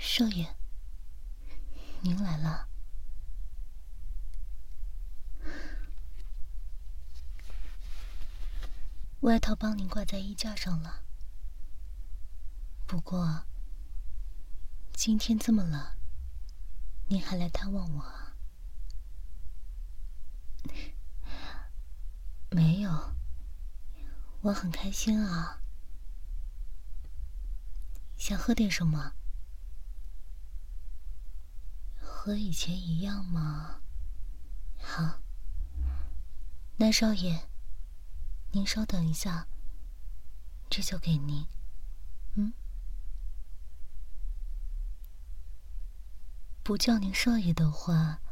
少爷，您来了。外套帮您挂在衣架上了。不过，今天这么冷，您还来探望我啊？没有，我很开心啊。想喝点什么？和以前一样吗？好，那少爷，您稍等一下，这就给您。不叫您少爷的话，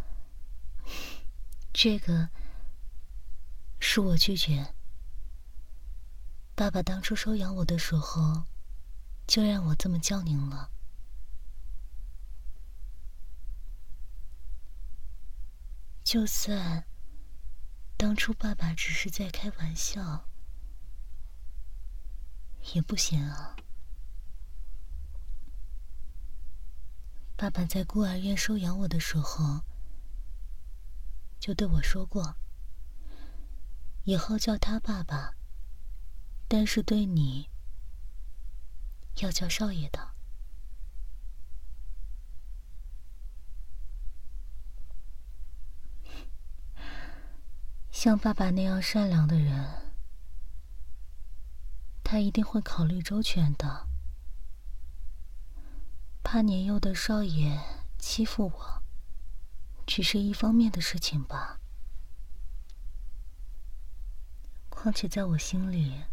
这个是我拒绝。爸爸当初收养我的时候，就让我这么叫您了。就算当初爸爸只是在开玩笑，也不行啊。爸爸在孤儿院收养我的时候，就对我说过，以后叫他爸爸，但是对你要叫少爷的。像爸爸那样善良的人，他一定会考虑周全的。怕年幼的少爷欺负我，只是一方面的事情吧。况且在我心里，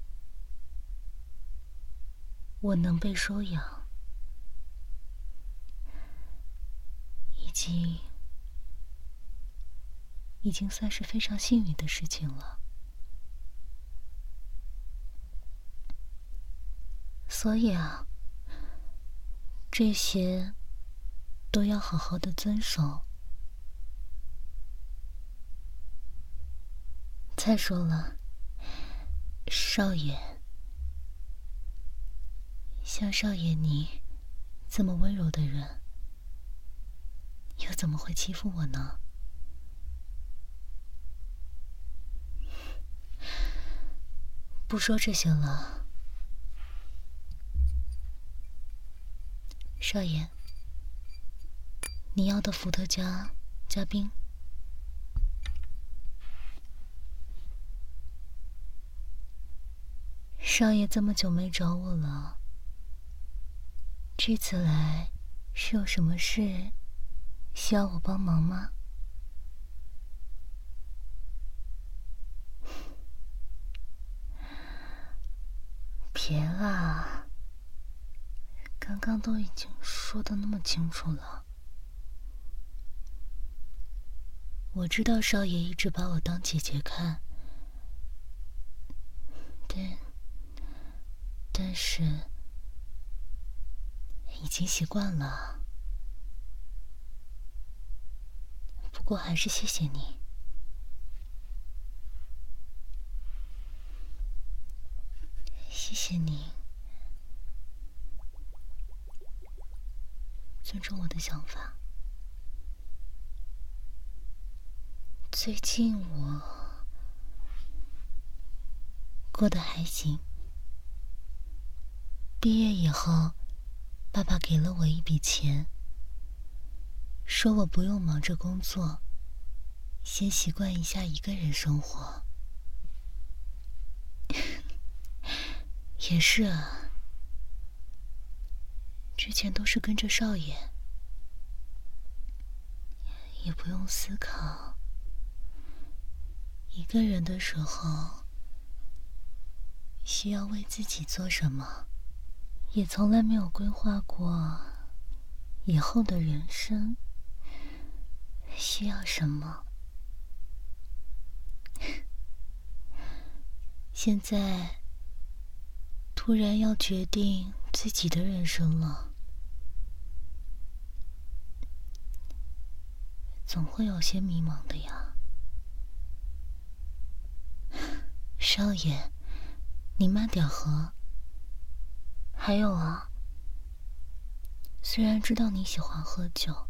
我能被收养，已经算是非常幸运的事情了。所以啊，这些都要好好的遵守。再说了，少爷，像少爷你这么温柔的人，又怎么会欺负我呢？不说这些了，少爷，你要的伏特加加冰。少爷这么久没找我了，这次来是有什么事需要我帮忙吗？别啦，刚刚都已经说得那么清楚了。我知道少爷一直把我当姐姐看，但是已经习惯了。不过还是谢谢你。谢谢你尊重我的想法。最近我过得还行。毕业以后，爸爸给了我一笔钱，说我不用忙着工作，先习惯一下一个人生活。也是啊，之前都是跟着少爷，也不用思考一个人的时候需要为自己做什么，也从来没有规划过以后的人生需要什么。现在突然要决定自己的人生了，总会有些迷茫的呀。少爷，你慢点喝。还有啊， 虽然知道你喜欢喝酒，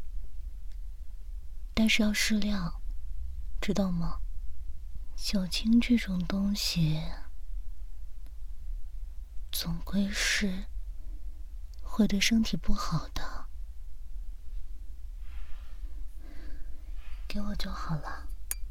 但是要适量，知道吗？酒精这种东西，总归是会对身体不好的。给我就好了。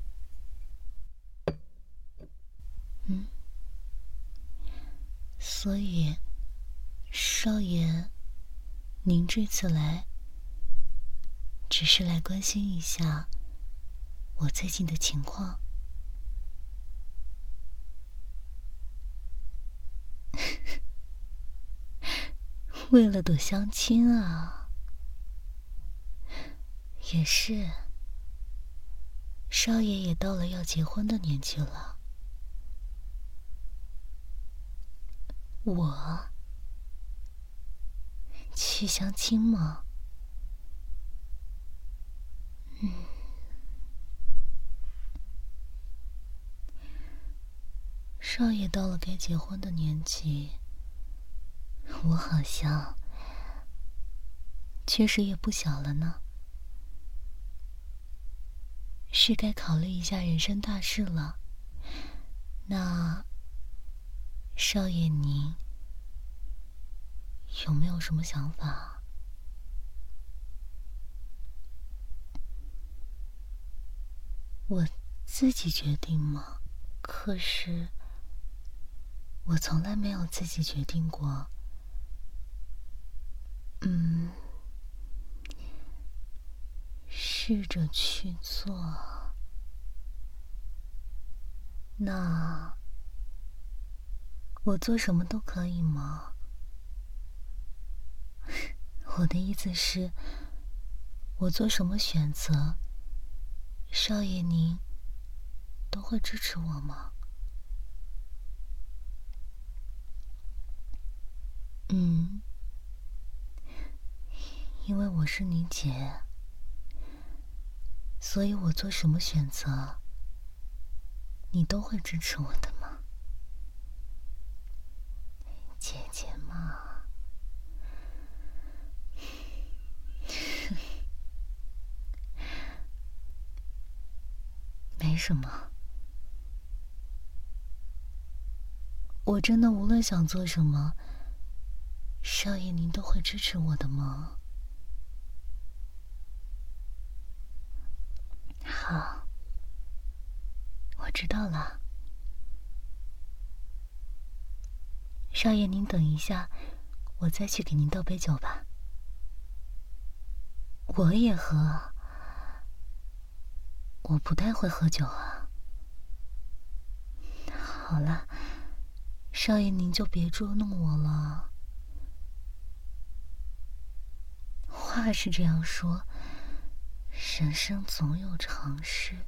所以，少爷，您这次来，只是来关心一下我最近的情况。为了躲相亲啊？也是，少爷也到了要结婚的年纪了。我去相亲吗？少爷到了该结婚的年纪，我好像确实也不小了呢，是该考虑一下人生大事了。那少爷您有没有什么想法？我自己决定吗？可是我从来没有自己决定过。试着去做。那我做什么都可以吗？我的意思是，我做什么选择，少爷您都会支持我吗？因为我是你姐，所以我做什么选择，你都会支持我的吗？姐姐嘛。没什么，我真的无论想做什么，少爷您都会支持我的吗？好，我知道了。少爷您等一下，我再去给您倒杯酒吧。我也喝，我不太会喝酒啊。好了，少爷您就别捉弄我了。话是这样说，人生总有常事。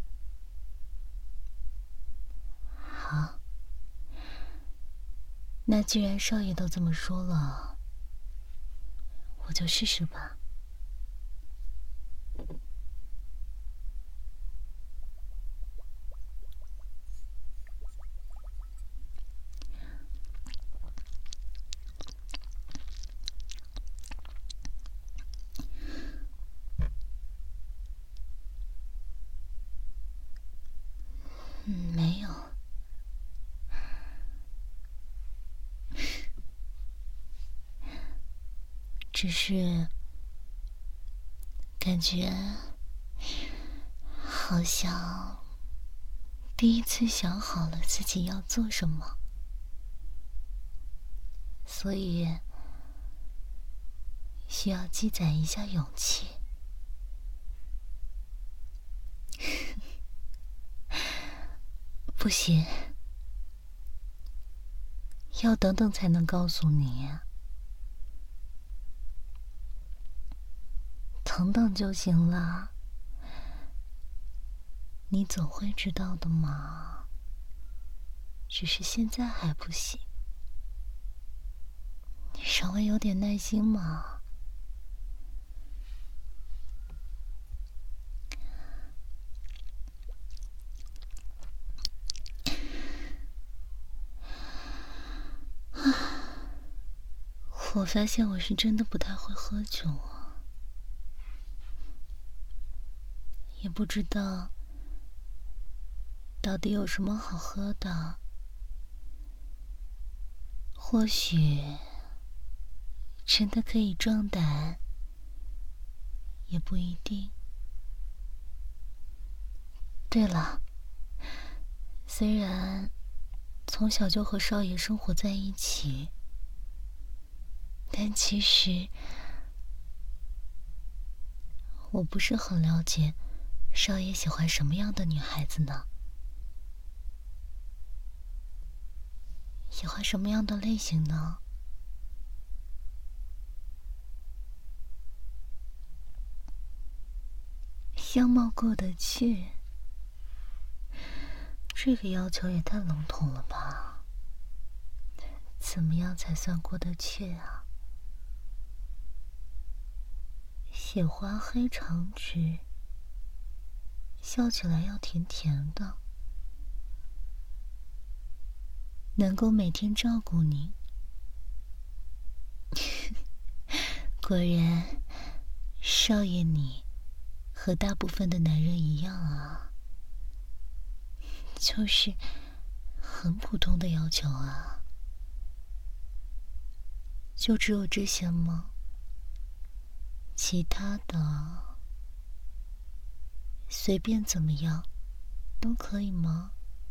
好，那既然少爷都这么说了，我就试试吧。没有。只是感觉好像第一次想好了自己要做什么，所以需要积攒一下勇气。不行，要等等才能告诉你。等等就行了，你总会知道的嘛。只是现在还不行，你稍微有点耐心嘛。 我发现我是真的不太会喝酒啊，也不知道到底有什么好喝的。或许真的可以壮胆，也不一定。对了，虽然从小就和少爷生活在一起，但其实我不是很了解少爷喜欢什么样的女孩子呢？喜欢什么样的类型呢？相貌过得去，这个要求也太笼统了吧？怎么样才算过得去啊？喜欢黑长直，笑起来要甜甜的，能够每天照顾你。果然，少爷你和大部分的男人一样啊，就是很普通的要求啊。就只有这些吗？其他的随便怎么样都可以吗？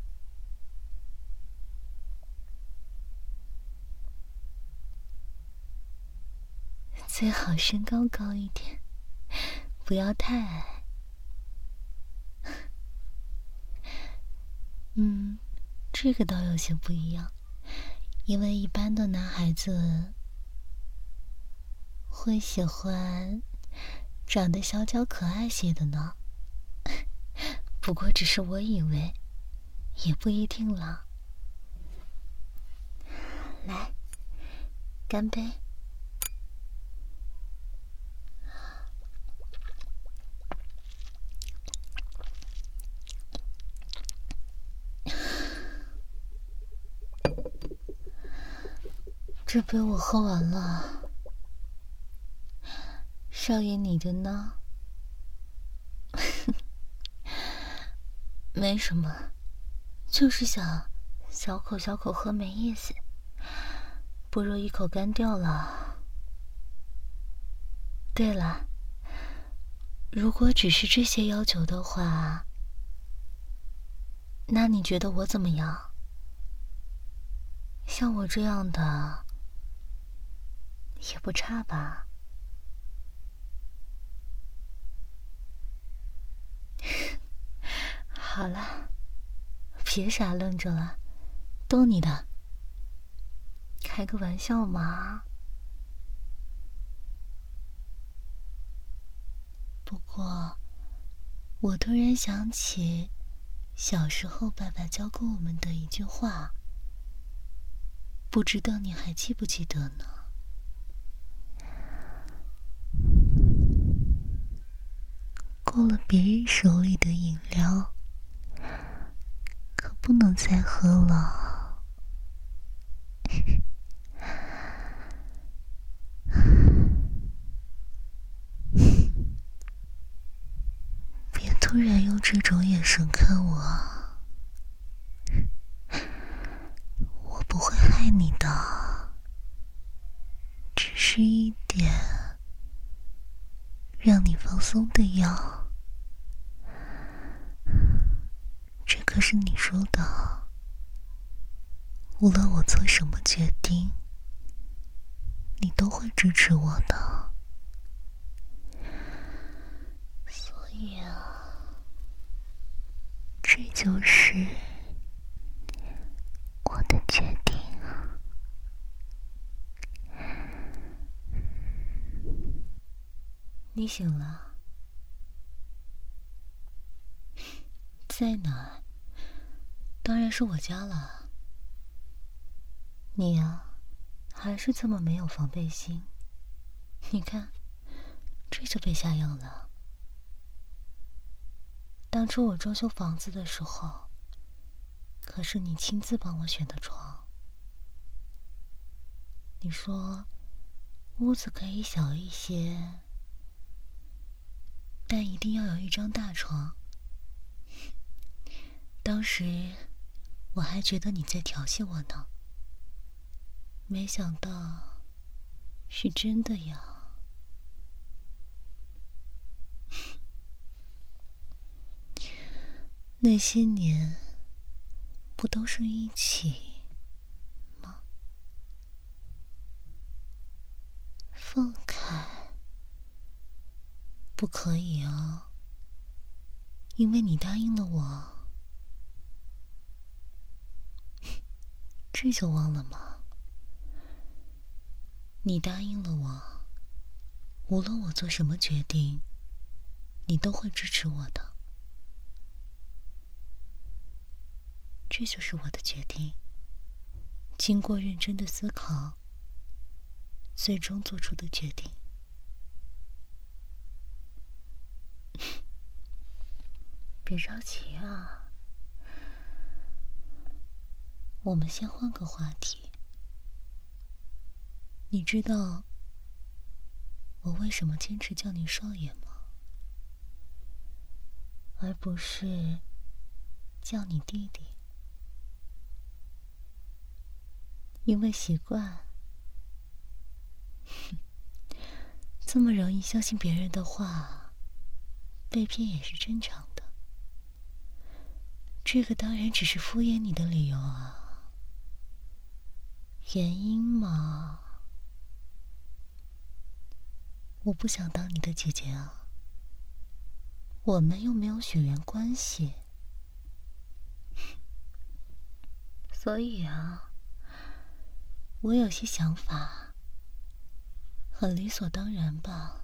最好身高高一点，不要太矮。这个倒有些不一样，因为一般的男孩子会喜欢长得小巧可爱些的呢。不过只是我以为，也不一定啦。来，干杯！这杯我喝完了，少爷你的呢？没什么，就是想小口小口喝没意思，不如一口干掉了。对了，如果只是这些要求的话，那你觉得我怎么样？像我这样的也不差吧？好了，别傻愣着了，逗你的，开个玩笑嘛。不过，我突然想起小时候爸爸教过我们的一句话，不知道你还记不记得呢？过了别人手里的饮料，可不能再喝了。别突然用这种眼神看我，我不会害你的，只是一点让你放松的药。这可是你说的，无论我做什么决定，你都会支持我的。所以啊，这就是我的决定。你醒了？在哪？当然是我家了。你呀，还是这么没有防备心。你看，这就被下药了。当初我装修房子的时候，可是你亲自帮我选的床。你说屋子可以小一些，但一定要有一张大床。当时我还觉得你在调戏我呢，没想到是真的呀。那些年不都是一起吗？放开，不可以啊，因为你答应了我。这就忘了吗？你答应了我，无论我做什么决定，你都会支持我的。这就是我的决定，经过认真的思考，最终做出的决定。别着急啊，我们先换个话题。你知道我为什么坚持叫你少爷吗？而不是叫你弟弟？因为习惯。这么容易相信别人的话，被骗也是正常的。这个当然只是敷衍你的理由啊。原因嘛，我不想当你的姐姐啊，我们又没有血缘关系，所以啊，我有些想法很理所当然吧。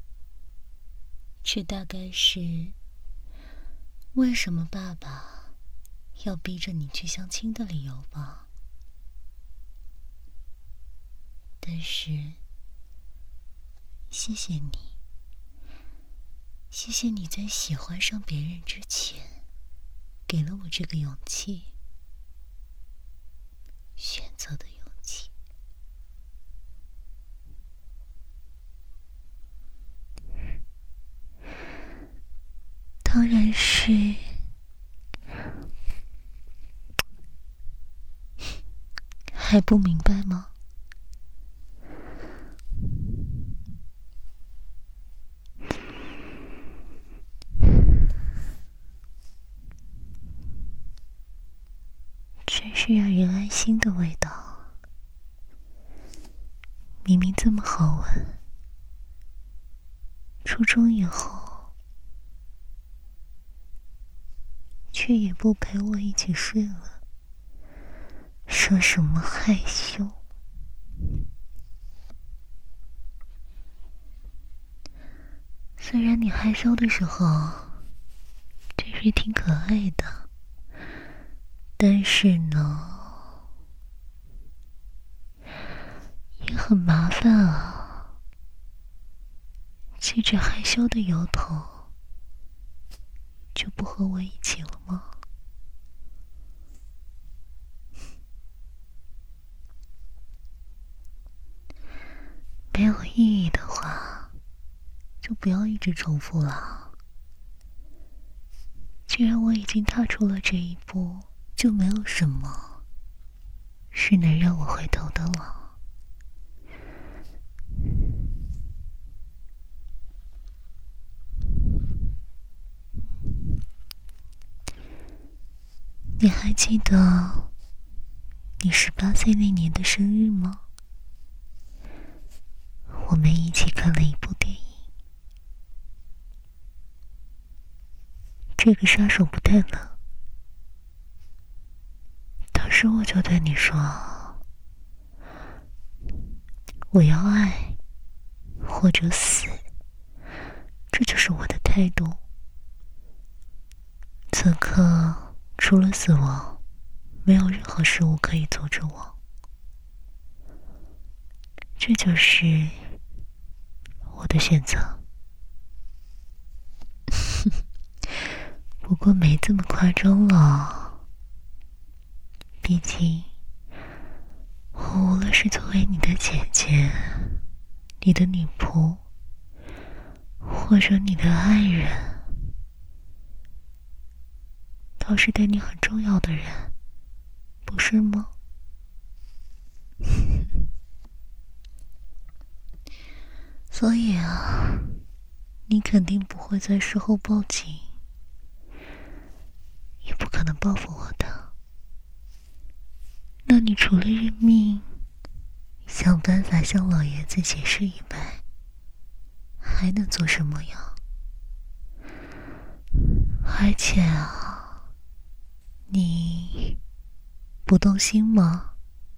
这大概是为什么爸爸要逼着你去相亲的理由吧。但是谢谢你，谢谢你在喜欢上别人之前给了我这个勇气，选择的勇气。当然是还不明白吗？真是让人安心的味道，明明这么好闻，初中以后却也不陪我一起睡了，说什么害羞。虽然你害羞的时候确实挺可爱的，但是呢也很麻烦啊。借着害羞的由头就不和我一起了吗？没有意义的话就不要一直重复了。既然我已经踏出了这一步，就没有什么是能让我回头的了。你还记得你18岁那年的生日吗？我们一起看了一部电影，这个杀手不太冷。当时我就对你说，我要爱或者死，这就是我的态度。此刻除了死亡，没有任何事物可以阻止我。这就是我的选择。不过没这么夸张了，毕竟我无论是作为你的姐姐你的女仆，或者你的爱人，都是对你很重要的人，不是吗？所以啊，你肯定不会在事后报警，也不可能报复我的。那你除了认命，想办法向老爷子解释一白，还能做什么呀？而且啊，你不动心吗？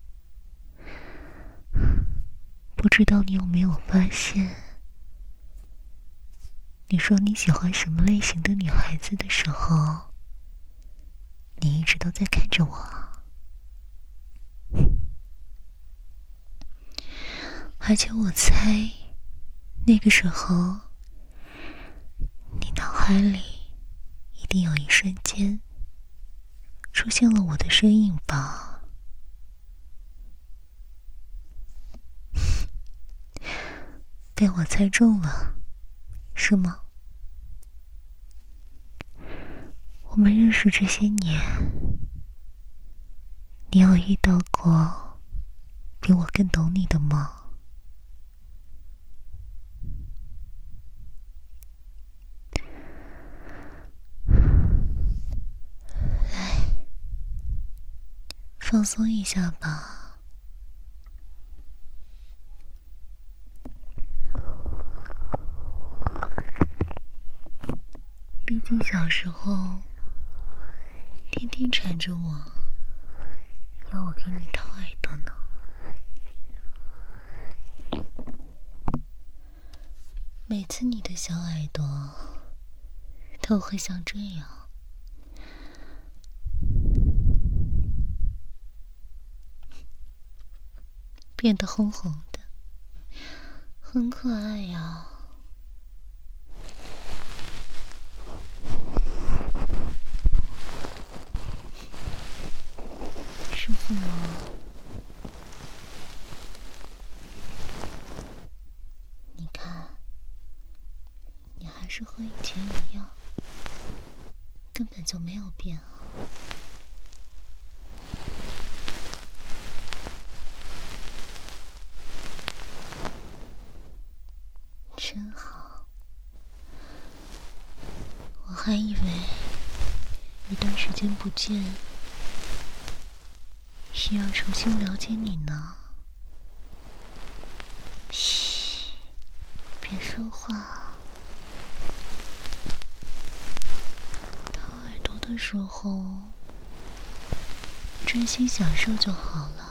不知道你有没有发现，你说你喜欢什么类型的女孩子的时候，你一直都在看着我。而且我猜，那个时候，你脑海里一定有一瞬间出现了我的身影吧？被我猜中了，是吗？我们认识这些年，你有遇到过比我更懂你的吗？来，放松一下吧。毕竟小时候天天缠着我，要我给你掏耳朵呢。每次你的小耳朵都会像这样，变得红红的，很可爱呀。舒服吗？你看，你还是和以前一样，根本就没有变啊。真好，我还以为一段时间不见是要重新了解你呢。嘘，别说话。掏耳朵的时候，专心享受就好了。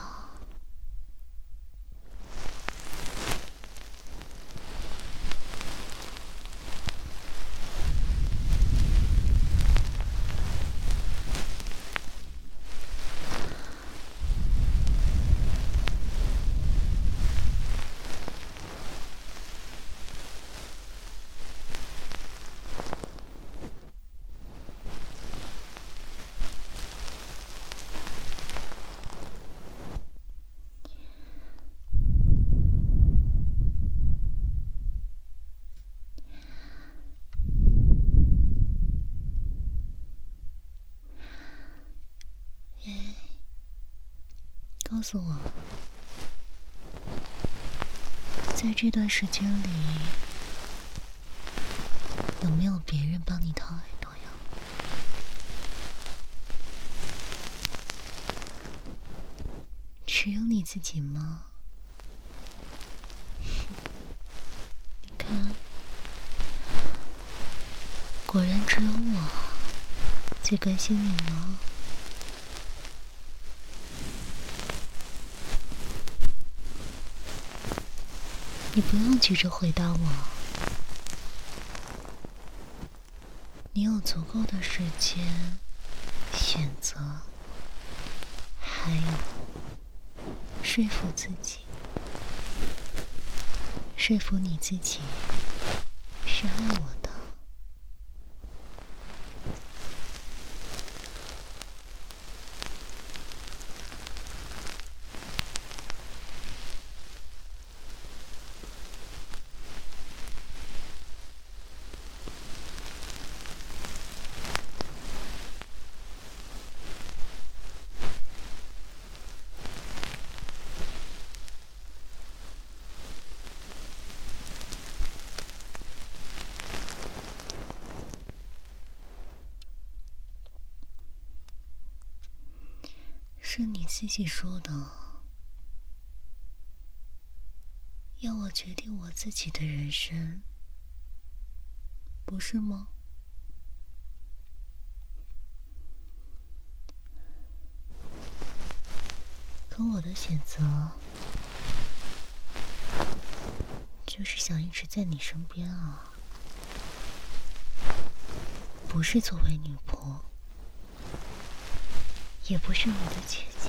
告诉我，在这段时间里，有没有别人帮你掏耳朵呀？只有你自己吗？你看，果然只有我最关心你呢。你不用急着回答我，你有足够的时间选择，还有说服自己，说服你自己是爱我的。 是你自己说的，要我决定我自己的人生，不是吗？可我的选择就是想一直在你身边啊，不是作为女仆，也不是你的姐姐，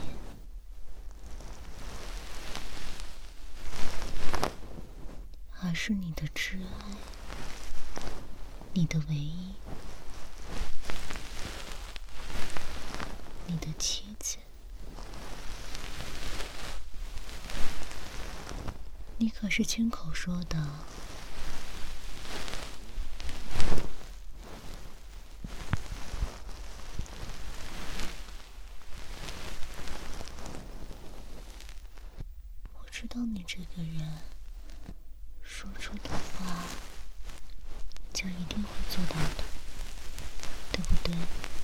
而是你的挚爱，你的唯一，你的妻子。你可是亲口说的。我知道你这个人说出的话就一定会做到的，对不对？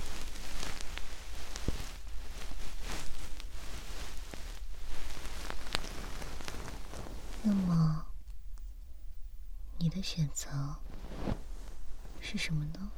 那么你的选择是什么呢？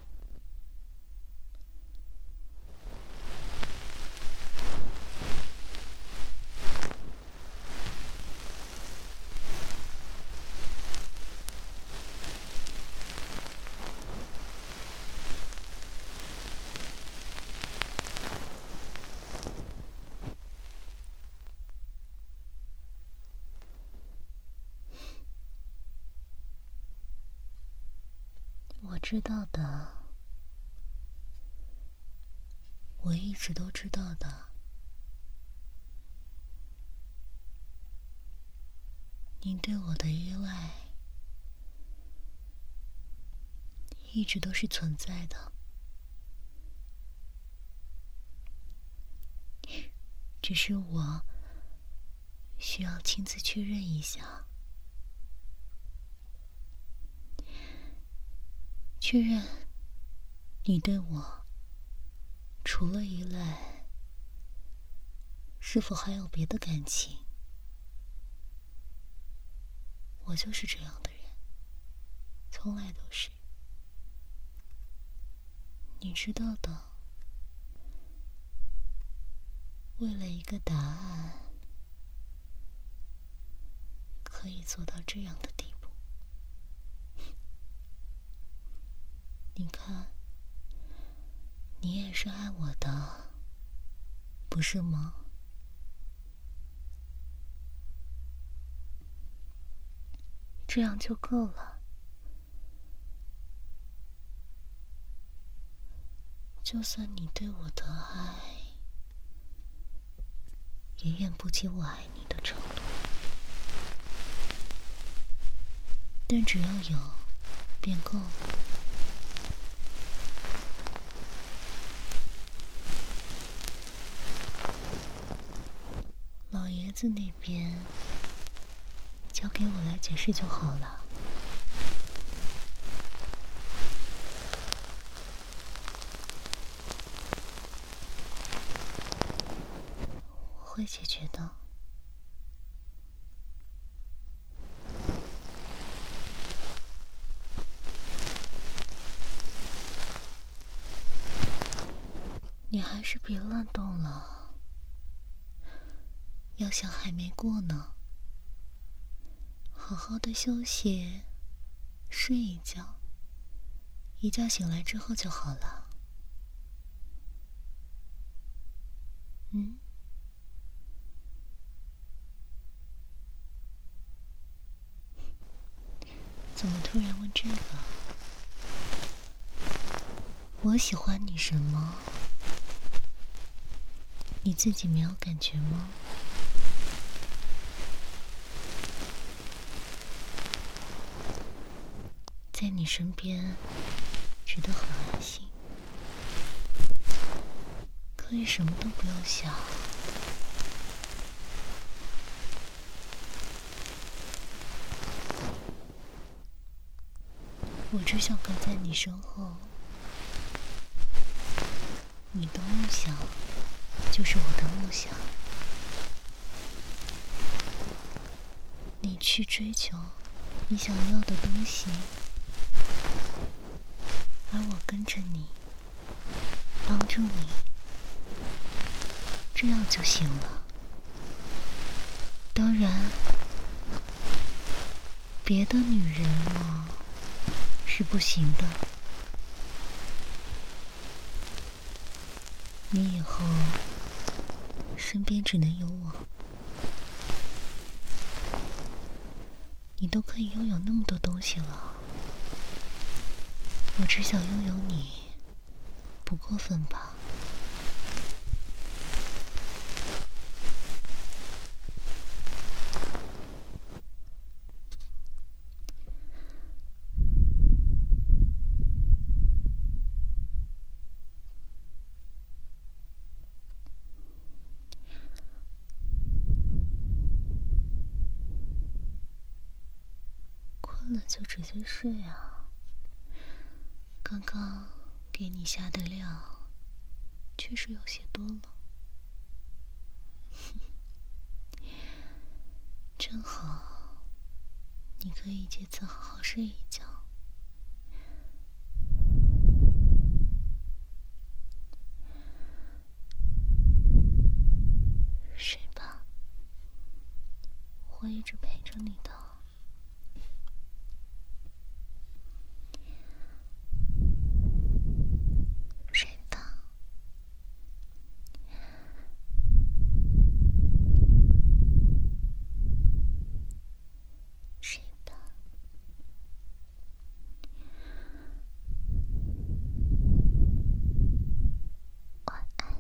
我知道的，我一直都知道的。您对我的依赖一直都是存在的，只是我需要亲自确认一下，确认你对我除了依赖，是否还有别的感情？我就是这样的人，从来都是。你知道的，为了一个答案，可以做到这样的地步。你看，你也是爱我的，不是吗？这样就够了。就算你对我的爱也远不及我爱你的程度，但只要有便够了。老爷子那边交给我来解释就好了。我会解决的。你还是别乱动了，药效还没过呢。好好的休息，睡一觉，一觉醒来之后就好了。怎么突然问这个？我喜欢你什么？你自己没有感觉吗？在你身边，觉得很安心，可以什么都不用想。我只想跟在你身后，你东想就是我的梦想。你去追求你想要的东西，而我跟着你，帮助你，这样就行了。当然，别的女人嘛，是不行的。你以后身边只能有我，你都可以拥有那么多东西了，我只想拥有你，不过分吧？困了就直接睡啊。刚刚给你下的料确实有些多了。真好，你可以这次好好睡一觉。睡吧，我会一直陪着你的。睡吧。睡吧。晚安。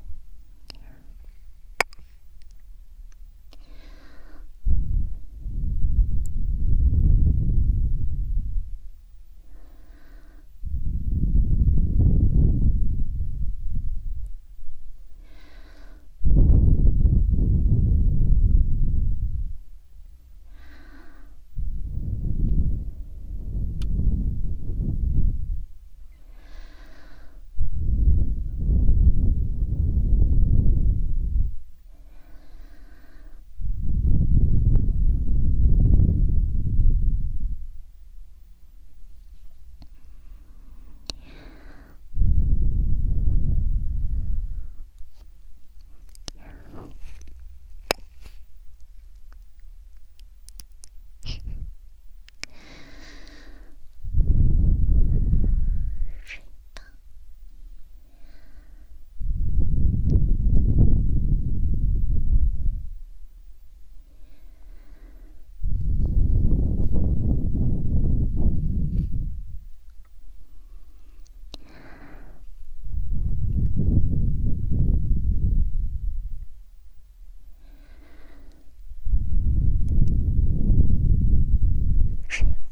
睡吧。